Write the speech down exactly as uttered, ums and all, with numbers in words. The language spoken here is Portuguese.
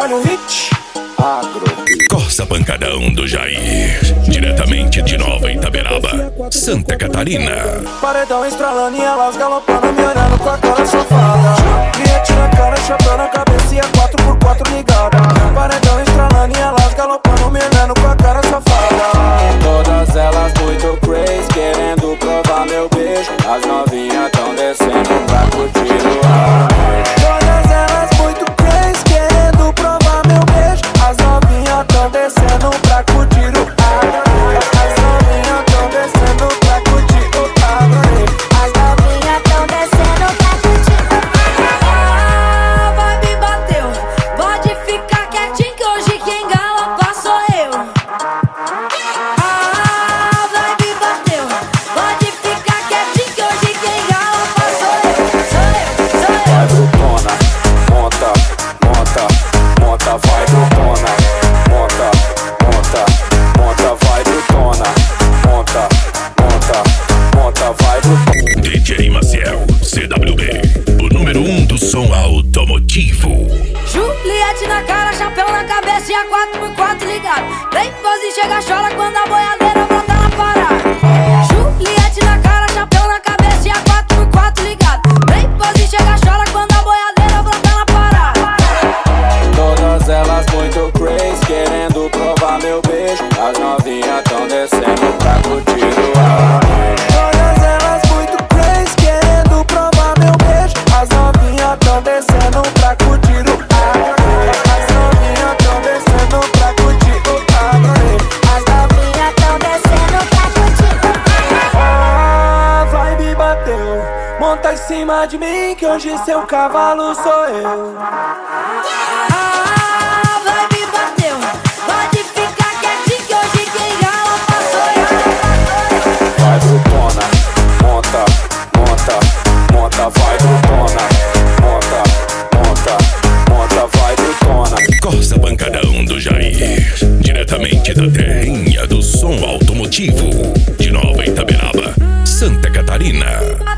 olha o hit. Agro. Corsa Pancadão do Jair, diretamente de Nova Itaberaba, Santa Catarina. Paredão estralando e elas galopando, me olhando com a cara safada. Cliente na cara, chapéu na cabeça e a quatro por quatro ligada. Paredão estralando e elas galopando, me olhando com a cara safada. Todas elas muito crazy, querendo provar meu beijo. As novinhas tão descendo pra curtir o ar. Todas elas muito crazy, querendo provar meu beijo. As novinhas tão descendo pra curtir o ar. As novinhas tão descendo pra curtir o ar. As novinhas tão descendo pra curtir o ar. A vibe bateu, pode ficar quietinho que hoje quem galopa sou eu. A vibe bateu, pode ficar quietinho que hoje quem galopa sou eu. Sou eu, sou eu. Vai brutona, monta, monta, monta, vai brutona. Monta, monta, monta, vai brutona. Monta, monta, monta, vai brutona. D J Maciel, C W B, o número um do som automotivo. Juliette na cara, chapéu na cabeça e a quatro por quatro ligado. Vem pose, chega, chora quando a boiadeira volta na parada. Juliette na cara, chapéu na cabeça e a quatro por quatro ligado. Vem pose, chega, chora quando a boiadeira volta na parada. Todas elas muito crazy, querendo provar meu beijo. As novinhas tão descendo pra curtir o ar. Todas elas muito crazy, querendo provar meu beijo. As novinhas tão descendo pra curtir o ar. As novinhas tão descendo pra curtir o ar. As novinhas tão descendo pra curtir o ar. A vibe bateu, monta em cima de mim que hoje seu cavalo sou eu. A vibe bateu, pode ficar quietinho que hoje quem galopa sou eu. Vai brutona, monta, monta, monta, vai brutona. Monta, monta, monta, vai brutona. Corsa Pancadão do Jair, diretamente da terrinha do som automotivo, de Nova Itaberaba, Santa Catarina.